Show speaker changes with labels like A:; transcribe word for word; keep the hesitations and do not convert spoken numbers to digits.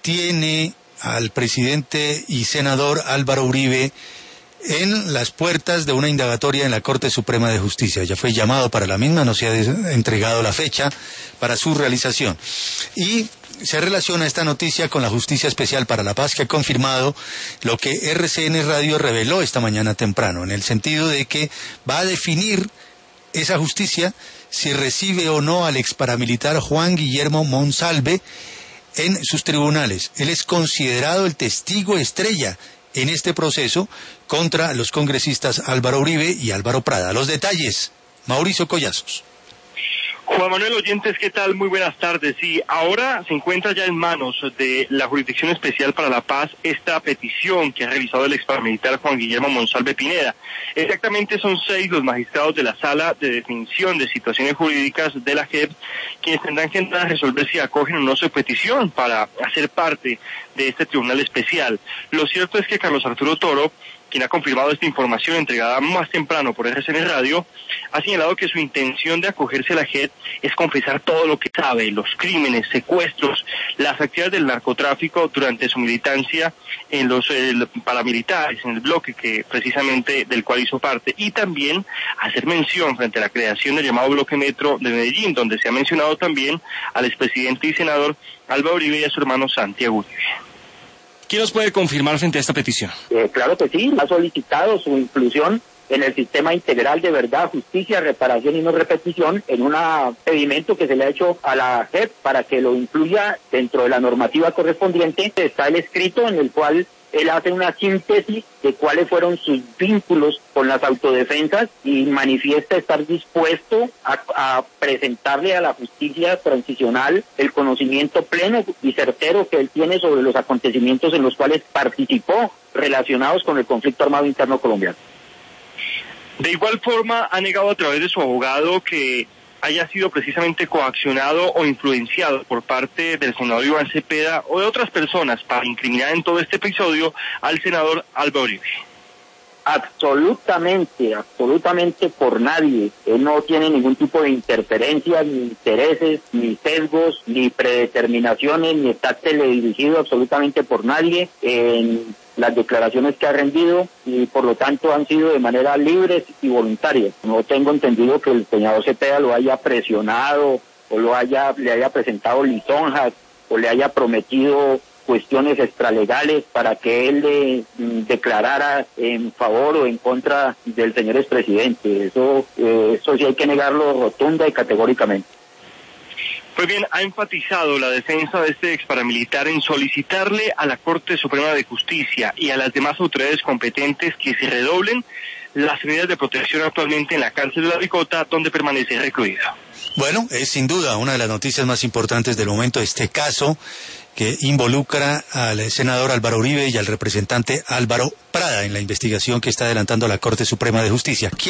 A: tiene al presidente y senador Álvaro Uribe en las puertas de una indagatoria en la Corte Suprema de Justicia. Ya fue llamado para la misma, no se ha entregado la fecha para su realización. Y se relaciona esta noticia con la Justicia Especial para la Paz, que ha confirmado lo que R C N Radio reveló esta mañana temprano, en el sentido de que va a definir esa justicia si recibe o no al ex paramilitar Juan Guillermo Monsalve en sus tribunales. Él es considerado el testigo estrella en este proceso contra los congresistas Álvaro Uribe y Álvaro Prada. Los detalles, Mauricio Collazos.
B: Juan Manuel, oyentes, ¿qué tal? Muy buenas tardes. Sí, ahora se encuentra ya en manos de la Jurisdicción Especial para la Paz esta petición que ha realizado el ex paramilitar Juan Guillermo Monsalve Pineda. Exactamente son seis los magistrados de la Sala de Definición de Situaciones Jurídicas de la J E P quienes tendrán que entrar a resolver si acogen o no su petición para hacer parte de este tribunal especial. Lo cierto es que Carlos Arturo Toro, quien ha confirmado esta información entregada más temprano por R C N Radio, ha señalado que su intención de acogerse a la J E P es confesar todo lo que sabe, los crímenes, secuestros, las actividades del narcotráfico durante su militancia en los eh, paramilitares, en el bloque que precisamente del cual hizo parte, y también hacer mención frente a la creación del llamado Bloque Metro de Medellín, donde se ha mencionado también al expresidente y senador Álvaro Uribe y a su hermano Santiago Uribe.
C: ¿Quién nos puede confirmar frente a esta petición?
D: Eh, claro que sí, ha solicitado su inclusión en el sistema integral de verdad, justicia, reparación y no repetición, en un pedimento que se le ha hecho a la J E P para que lo incluya dentro de la normativa correspondiente. Está el escrito en el cual él hace una síntesis de cuáles fueron sus vínculos con las autodefensas y manifiesta estar dispuesto a, a presentarle a la justicia transicional el conocimiento pleno y certero que él tiene sobre los acontecimientos en los cuales participó relacionados con el conflicto armado interno colombiano.
B: De igual forma, ha negado a través de su abogado que haya sido precisamente coaccionado o influenciado por parte del senador Iván Cepeda o de otras personas para incriminar en todo este episodio al senador Álvaro Uribe.
D: Absolutamente, absolutamente por nadie. Él no tiene ningún tipo de interferencias, ni intereses, ni sesgos, ni predeterminaciones, ni está teledirigido absolutamente por nadie en las declaraciones que ha rendido, y por lo tanto han sido de manera libre y voluntaria. No tengo entendido que el senador Cepeda lo haya presionado o lo haya le haya presentado lisonjas o le haya prometido cuestiones extralegales para que él le mm, declarara en favor o en contra del señor expresidente. Eso, eh, eso sí hay que negarlo rotunda y categóricamente.
B: Pues bien, ha enfatizado la defensa de este ex paramilitar en solicitarle a la Corte Suprema de Justicia y a las demás autoridades competentes que se redoblen las medidas de protección actualmente en la cárcel de La Ricota, donde permanece recluido.
A: Bueno, es sin duda una de las noticias más importantes del momento, este caso que involucra al senador Álvaro Uribe y al representante Álvaro Prada en la investigación que está adelantando la Corte Suprema de Justicia.